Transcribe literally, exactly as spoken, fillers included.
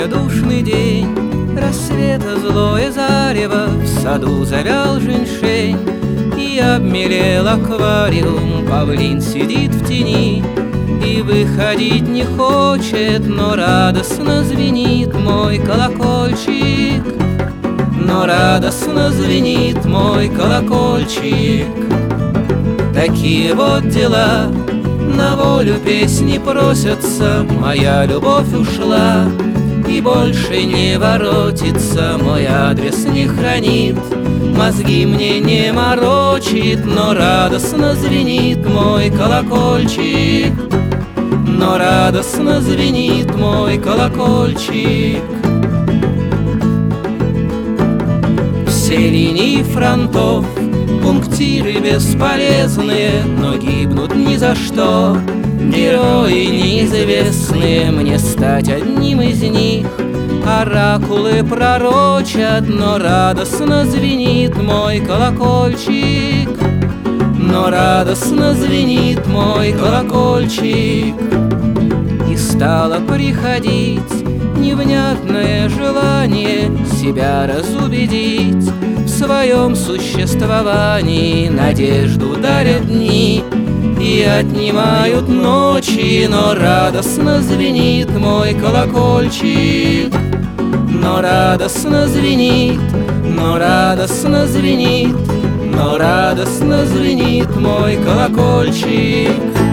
великодушный день, рассвета злое зарево, в саду завял женьшень, и обмелел аквариум, павлин сидит в тени и выходить не хочет, но радостно звенит мой колокольчик, но радостно звенит мой колокольчик. Такие вот дела, на волю песни просятся, моя любовь ушла и больше не воротится, мой адрес не хранит, мозги мне не морочит, но радостно звенит мой колокольчик, но радостно звенит мой колокольчик. Все линии фронтов, пунктиры бесполезные, но гибнут ни за что. Герои неизвестные, мне стать одним из них. Оракулы пророчат, но радостно звенит мой колокольчик, но радостно звенит мой колокольчик. И стало приходить невнятное желание себя разубедить в своем существовании. Надежду дарят дни и отнимают ночи, но радостно звенит мой колокольчик, но радостно звенит, но радостно звенит, но радостно звенит мой колокольчик.